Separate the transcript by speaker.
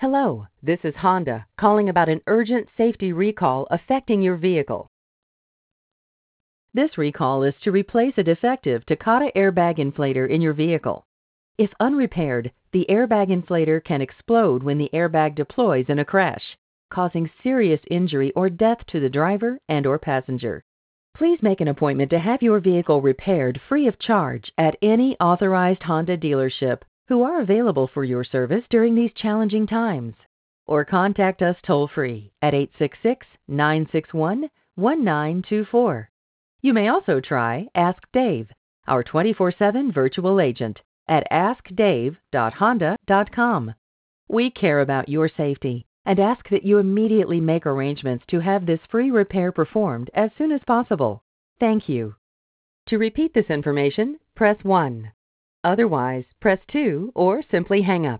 Speaker 1: Hello, this is Honda calling about an urgent safety recall affecting your vehicle. This recall is to replace a defective Takata airbag inflator in your vehicle. If unrepaired, the airbag inflator can explode when the airbag deploys in a crash, causing serious injury or death to the driver and/or passenger. Please make an appointment to have your vehicle repaired free of charge at any authorized Honda dealership who are available for your service during these challenging times. Or contact us toll-free at 866-961-1924. You may also try Ask Dave, our 24/7 virtual agent, at askdave.honda.com. We care about your safety and ask that you immediately make arrangements to have this free repair performed as soon as possible. Thank you. To repeat this information, press 1. Otherwise, press 2 or simply hang up.